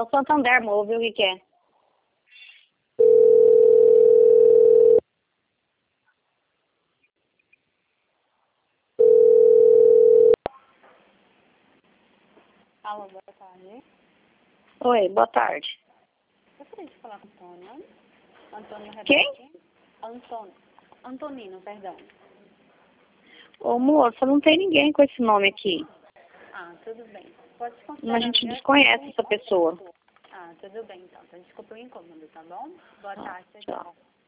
É o Santander Móvel, o que é? Alô, boa tarde. Oi, boa tarde. Gostaria de falar com o Antônio. Antônio Quem? Rebete. Antonino, perdão. Ô, moça, não tem ninguém com esse nome aqui. Ah, tudo bem. Pode considerar... A gente desconhece essa pessoa. Ah, tudo bem, então. Então, desculpa o incômodo, tá bom? Boa tarde, Tchau. tchau.